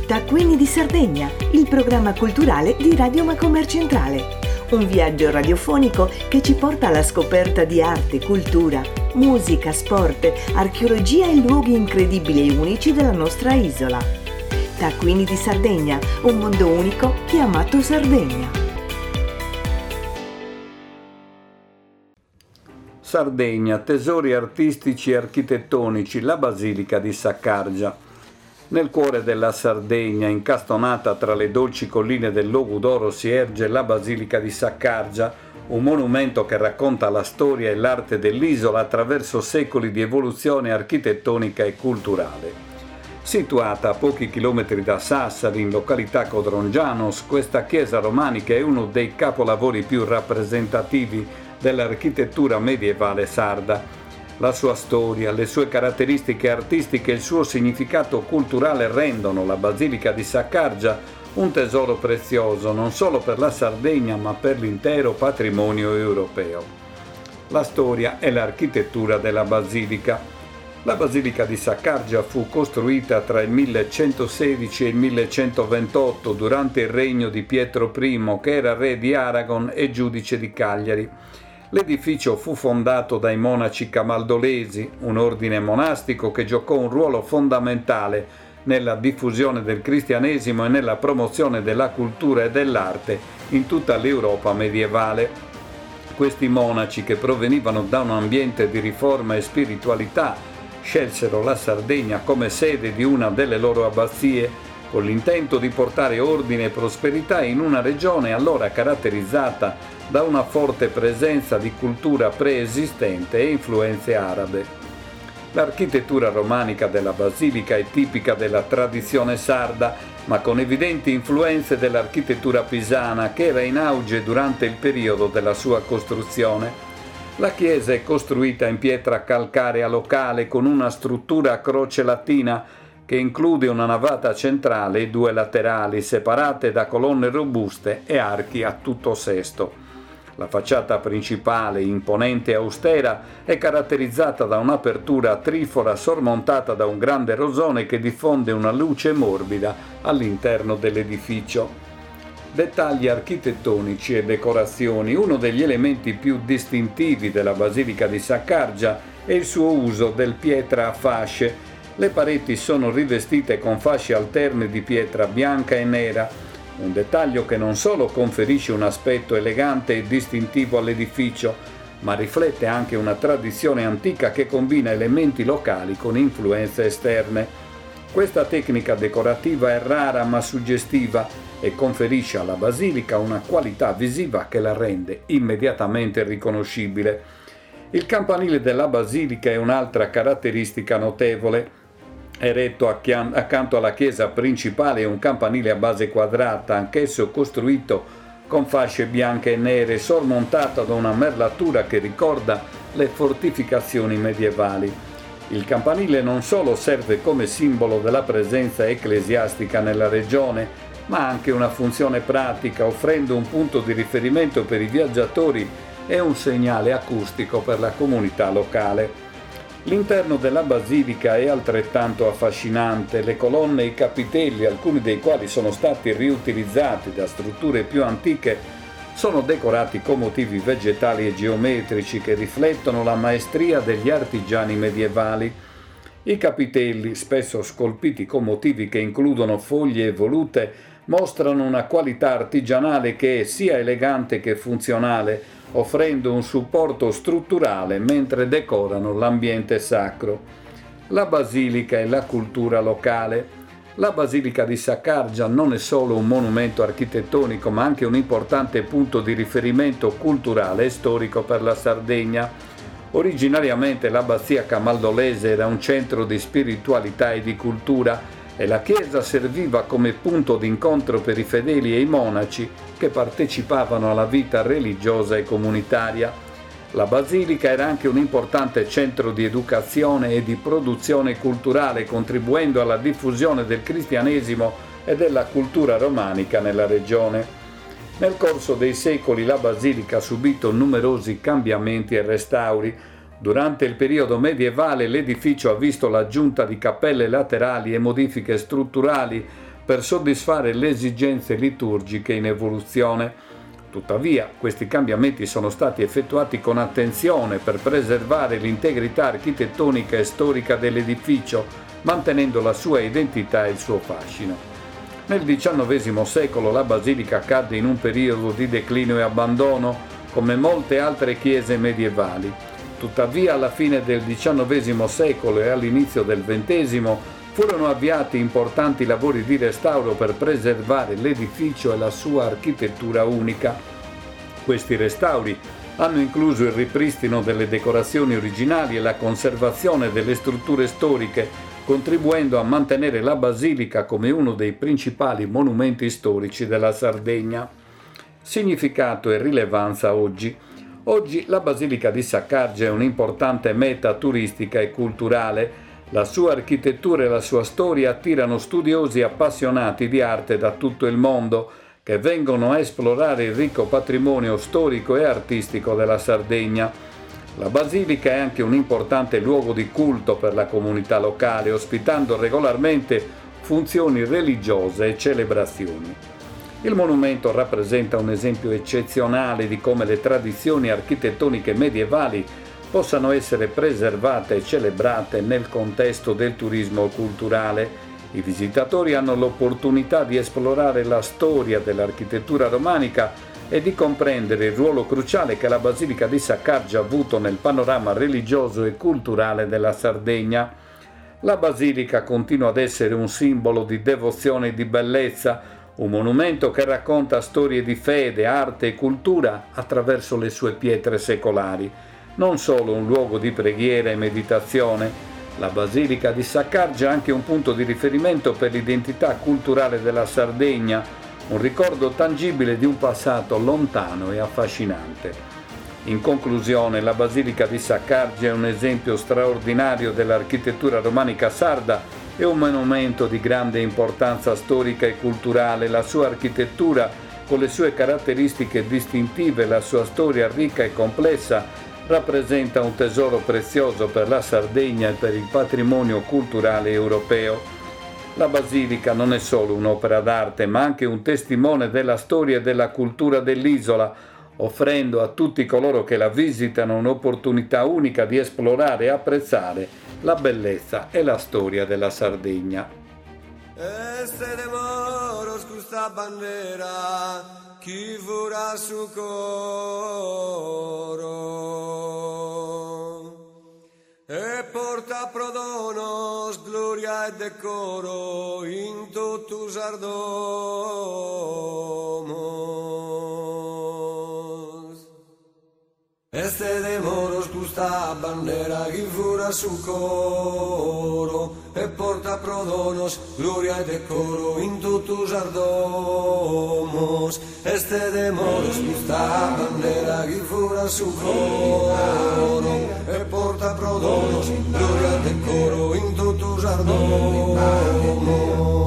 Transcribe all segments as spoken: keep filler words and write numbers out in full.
Taccuini di Sardegna, il programma culturale di Radio Macomer Centrale. Un viaggio radiofonico che ci porta alla scoperta di arte, cultura, musica, sport, archeologia e luoghi incredibili e unici della nostra isola. Taccuini di Sardegna, un mondo unico chiamato Sardegna. Sardegna, tesori artistici e architettonici, la Basilica di Saccargia. Nel cuore della Sardegna, incastonata tra le dolci colline del Logudoro, si erge la Basilica di Saccargia, un monumento che racconta la storia e l'arte dell'isola attraverso secoli di evoluzione architettonica e culturale. Situata a pochi chilometri da Sassari, in località Codrongianos, questa chiesa romanica è uno dei capolavori più rappresentativi dell'architettura medievale sarda. La sua storia, le sue caratteristiche artistiche e il suo significato culturale rendono la Basilica di Saccargia un tesoro prezioso non solo per la Sardegna ma per l'intero patrimonio europeo. La storia e l'architettura della Basilica. La Basilica di Saccargia fu costruita tra il millecentosedici e il millecentoventotto durante il regno di Pietro I, che era re di Aragon e giudice di Cagliari. L'edificio fu fondato dai monaci camaldolesi, un ordine monastico che giocò un ruolo fondamentale nella diffusione del cristianesimo e nella promozione della cultura e dell'arte in tutta l'Europa medievale. Questi monaci, che provenivano da un ambiente di riforma e spiritualità, scelsero la Sardegna come sede di una delle loro abbazie, con l'intento di portare ordine e prosperità in una regione allora caratterizzata da una forte presenza di cultura preesistente e influenze arabe. L'architettura romanica della basilica è tipica della tradizione sarda, ma con evidenti influenze dell'architettura pisana, che era in auge durante il periodo della sua costruzione. La chiesa è costruita in pietra calcarea locale con una struttura a croce latina che include una navata centrale e due laterali separate da colonne robuste e archi a tutto sesto. La facciata principale, imponente e austera, è caratterizzata da un'apertura trifora sormontata da un grande rosone che diffonde una luce morbida all'interno dell'edificio. Dettagli architettonici e decorazioni. Uno degli elementi più distintivi della Basilica di Saccargia è il suo uso del pietra a fasce. Le pareti sono rivestite con fasce alterne di pietra bianca e nera, un dettaglio che non solo conferisce un aspetto elegante e distintivo all'edificio, ma riflette anche una tradizione antica che combina elementi locali con influenze esterne. Questa tecnica decorativa è rara ma suggestiva e conferisce alla basilica una qualità visiva che la rende immediatamente riconoscibile. Il campanile della basilica è un'altra caratteristica notevole. Eretto accanto alla chiesa principale è un campanile a base quadrata, anch'esso costruito con fasce bianche e nere, sormontato da una merlatura che ricorda le fortificazioni medievali. Il campanile non solo serve come simbolo della presenza ecclesiastica nella regione, ma ha anche una funzione pratica, offrendo un punto di riferimento per i viaggiatori e un segnale acustico per la comunità locale. L'interno della basilica è altrettanto affascinante. Le colonne e i capitelli, alcuni dei quali sono stati riutilizzati da strutture più antiche, sono decorati con motivi vegetali e geometrici che riflettono la maestria degli artigiani medievali. I capitelli, spesso scolpiti con motivi che includono foglie evolute, mostrano una qualità artigianale che è sia elegante che funzionale, offrendo un supporto strutturale mentre decorano l'ambiente sacro. La basilica e la cultura locale. La Basilica di Saccargia non è solo un monumento architettonico, ma anche un importante punto di riferimento culturale e storico per la Sardegna. Originariamente l'abbazia camaldolese era un centro di spiritualità e di cultura, e la chiesa serviva come punto d'incontro per i fedeli e i monaci che partecipavano alla vita religiosa e comunitaria. La basilica era anche un importante centro di educazione e di produzione culturale, contribuendo alla diffusione del cristianesimo e della cultura romanica nella regione. Nel corso dei secoli la basilica ha subito numerosi cambiamenti e restauri. Durante il periodo medievale l'edificio ha visto l'aggiunta di cappelle laterali e modifiche strutturali, per soddisfare le esigenze liturgiche in evoluzione. Tuttavia, questi cambiamenti sono stati effettuati con attenzione per preservare l'integrità architettonica e storica dell'edificio, mantenendo la sua identità e il suo fascino. Nel diciannovesimo secolo la basilica cadde in un periodo di declino e abbandono, come molte altre chiese medievali. Tuttavia, alla fine del diciannovesimo secolo e all'inizio del ventesimo furono avviati importanti lavori di restauro per preservare l'edificio e la sua architettura unica. Questi restauri hanno incluso il ripristino delle decorazioni originali e la conservazione delle strutture storiche, contribuendo a mantenere la basilica come uno dei principali monumenti storici della Sardegna. Significato e rilevanza oggi. Oggi la Basilica di Saccargia è un'importante meta turistica e culturale. La sua architettura e la sua storia attirano studiosi appassionati di arte da tutto il mondo che vengono a esplorare il ricco patrimonio storico e artistico della Sardegna. La basilica è anche un importante luogo di culto per la comunità locale, ospitando regolarmente funzioni religiose e celebrazioni. Il monumento rappresenta un esempio eccezionale di come le tradizioni architettoniche medievali possano essere preservate e celebrate nel contesto del turismo culturale. I visitatori hanno l'opportunità di esplorare la storia dell'architettura romanica e di comprendere il ruolo cruciale che la Basilica di Saccargia ha avuto nel panorama religioso e culturale della Sardegna. La basilica continua ad essere un simbolo di devozione e di bellezza, un monumento che racconta storie di fede, arte e cultura attraverso le sue pietre secolari. Non solo un luogo di preghiera e meditazione, la Basilica di Saccargia è anche un punto di riferimento per l'identità culturale della Sardegna, un ricordo tangibile di un passato lontano e affascinante. In conclusione, la Basilica di Saccargia è un esempio straordinario dell'architettura romanica sarda e un monumento di grande importanza storica e culturale. La sua architettura, con le sue caratteristiche distintive e la sua storia ricca e complessa, rappresenta un tesoro prezioso per la Sardegna e per il patrimonio culturale europeo. La basilica non è solo un'opera d'arte, ma anche un testimone della storia e della cultura dell'isola, offrendo a tutti coloro che la visitano un'opportunità unica di esplorare e apprezzare la bellezza e la storia della Sardegna. Chi vorrà su coro e porta prodonos, gloria e decoro in tutto sardomos. Este de moros custa bandera chi vorrà su coro e porta prodonos, gloria e decoro in tutto sardomos. Este de moros custa bandera chi vorrà su coro e porta prodonos, gloria e decoro in tutto sardomos.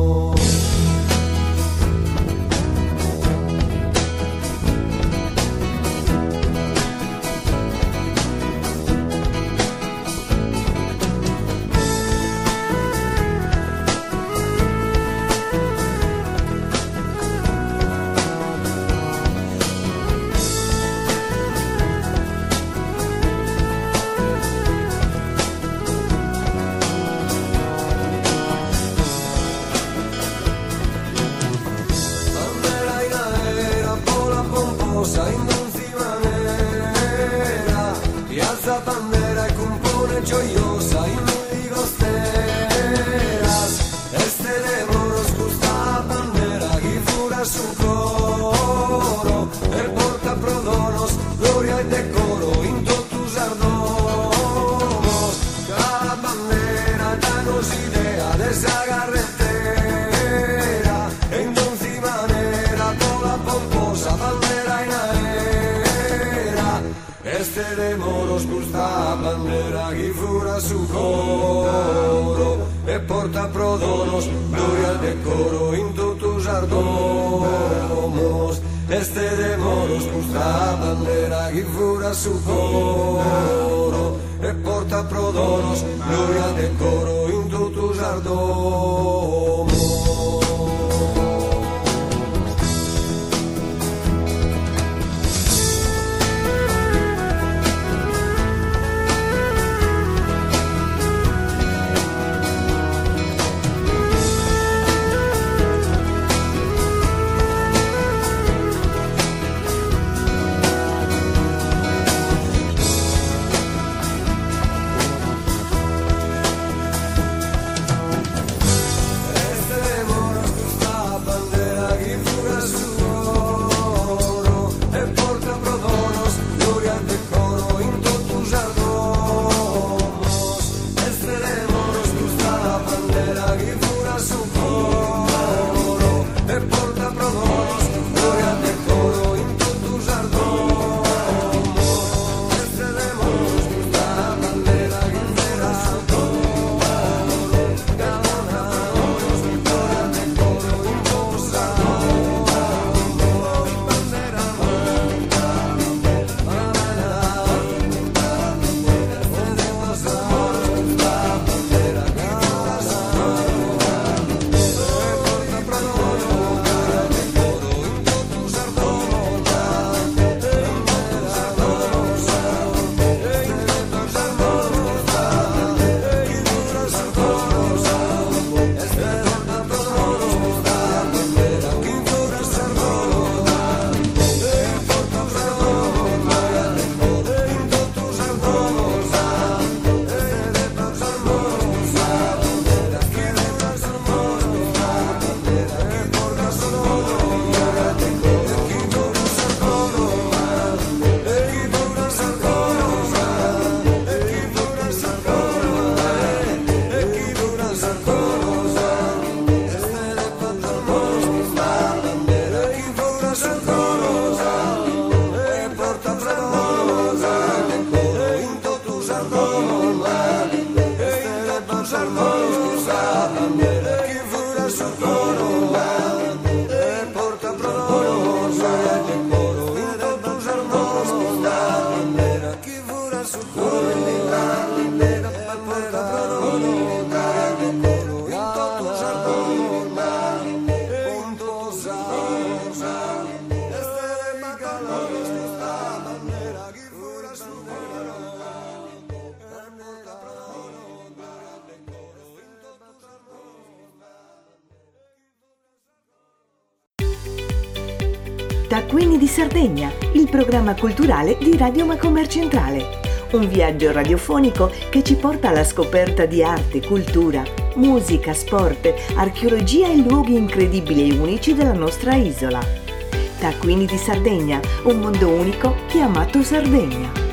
Gioiosa in lui costeras, este de moros custa bandera chi fura su coro e porta prodonos, gloria e decoro in tutto sardomos. Cada bandera danos idea de esa carretera, entonces manera toda pomposa bandera in aera. Este de moros custa bandera chi fura su coro e porta prodonos, gloria e decoro in tutto sardomos. Este de moros custa bandera chi fura su coro e porta prodonos, gloria e decoro in tutto sardomos. Taccuini di Sardegna, il programma culturale di Radio Macomer Centrale. Un viaggio radiofonico che ci porta alla scoperta di arte, cultura, musica, sport, archeologia e luoghi incredibili e unici della nostra isola. Taccuini di Sardegna, un mondo unico chiamato Sardegna.